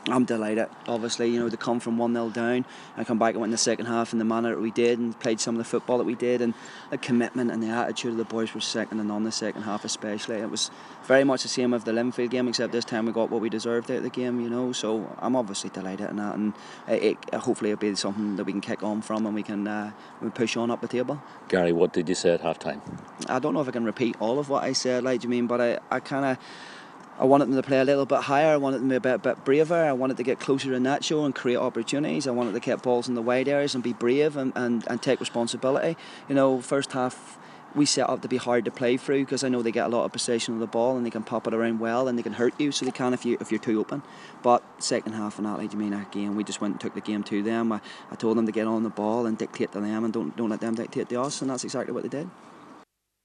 I'm delighted, obviously, to come from 1-0 down and come back and win the second half in the manner that we did and played some of the football that we did, and the commitment and the attitude of the boys was second to none the second half especially. It was very much the same of the Linfield game, except this time we got what we deserved out of the game, so I'm obviously delighted in that, and hopefully it'll be something that we can kick on from and we can push on up the table. Gary, what did you say at half time? I don't know if I can repeat all of what I said, but I wanted them to play a little bit higher. I wanted them to be a bit braver. I wanted to get closer to Nacho and create opportunities. I wanted to get balls in the wide areas and be brave and take responsibility. First half we set up to be hard to play through because I know they get a lot of possession of the ball and they can pop it around well and they can hurt you, so they can if you're too open. But second half and that, again, we just went and took the game to them. I told them to get on the ball and dictate to them and don't let them dictate to us, and that's exactly what they did.